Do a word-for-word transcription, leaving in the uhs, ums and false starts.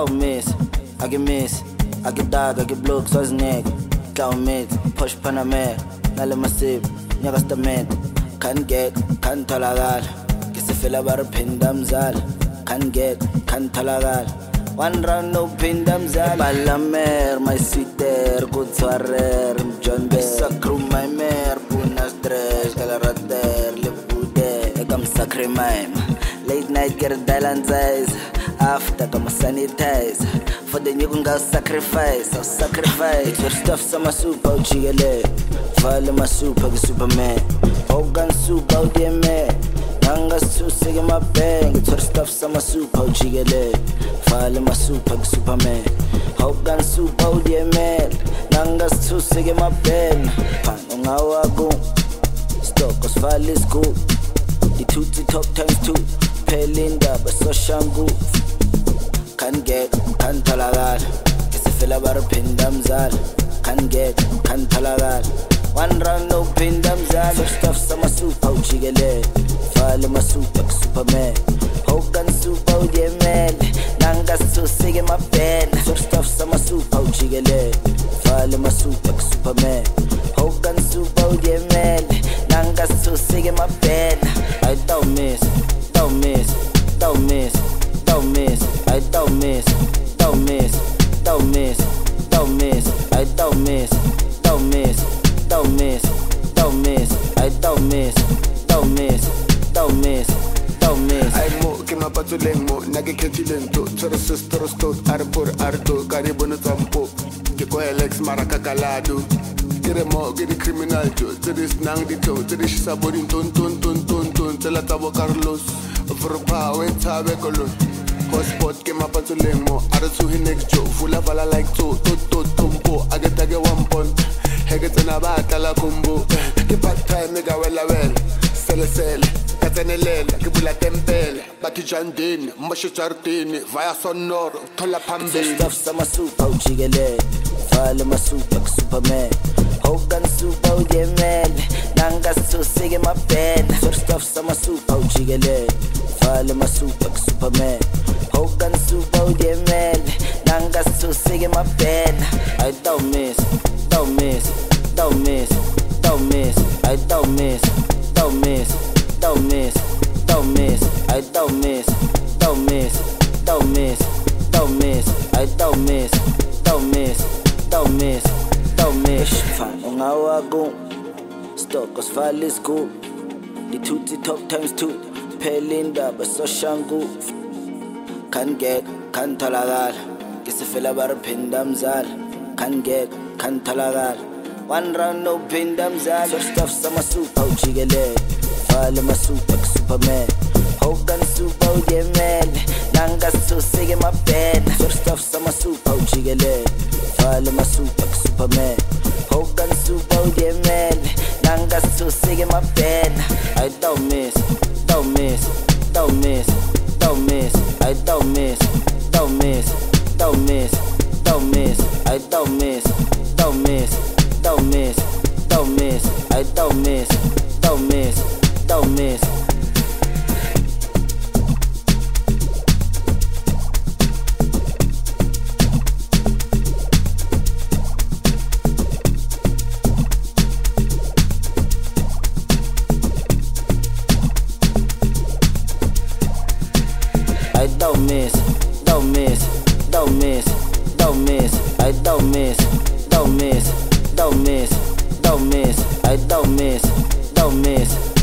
don't miss, I get miss, I get dog, I get blue, so it's nigga. Don't miss, push Panamera, nale masip, nyaga stamento. Can't get, can't talagal, kisi fila bar pindam zal. Can't get, can't talagal. One round no pindam zal. Palamer, my sitter, good swarer, John de sacrum my mare, punas dress, galarader, libude, egam sacre mime. Late night get a dial eyes. After come sanitize. For the new girl sacrifice, I'll sacrifice. It's your stuff, some soup out chigale. File my soup, I Superman. Hogan soup out the man. Nanga soup, sig my bang. It's your stuff, some soup out chigale. File my soup, I Superman. Hogan soup out the man. Nanga soup, sig my bang. Pan on our go. Stock, cause file is good. The two to top times two. Pelinda, but so shangu. Can't get, can't talagal. Kisi fila bar pindam zal. Can't get, can't talagal. One round no pindam zal. First off, sama soup out chigale. File my soup like Superman. Hogan soup out the man. Nanga so sig my pen. First off, sama soup out chigale. File my soup like Superman. Hogan soup out the man. Nanga so sig my pen. I don't miss, don't miss, don't miss, don't miss. I don't miss, don't miss, don't miss, don't miss. I don't miss, don't miss, don't miss, don't miss. I don't miss, don't miss, don't miss, don't miss. I mo que ma patuleng mo nage ketilento choro sister stot arbor ardo karibu no tampo ke ko Alex marakakalado kire mo gidi criminal jo tedis nang di to tedis saborin ton ton ton ton ton tela tabo Carlos vrpa we tabe kolon hotspot ke ma patuleng mo ara to hinex jo fula vala like to to to tompo agetage one pon hegetena ba tala combo ke part time mega wela wel sele sele katenelela ke bula tempele bakijandini moshe jardini via sonoro thola phambili stuff sama super chigele file my super like Superman Hogan super out the man nanga so sig my pen first off sama super chigele file my super like Superman Hogan super out the man nanga so sig my pen I don't miss don't miss don't miss don't miss I don't miss don't miss don't miss don't miss I don't miss don't miss don't miss don't miss I don't miss don't miss don't miss don't miss fan ungawago stock cause file is good the two to top times two Pelinda but so shangu can get can talagal kisi fela bar pindam zal can get can talagal one round no pindam zal first off sama soup out chigele file my soup like Superman Hogan soup out the man nanga so sig my pen first off sama soup out chigele file my soup like Superman Hogan soup out the man nanga so sig my pen I don't miss don't miss don't miss don't miss I don't miss don't miss don't miss don't miss I don't miss don't miss don't miss don't miss I don't miss don't miss don't miss I don't miss, don't miss, don't miss, don't miss. I don't miss, don't miss, don't miss, don't miss. I don't miss, don't miss.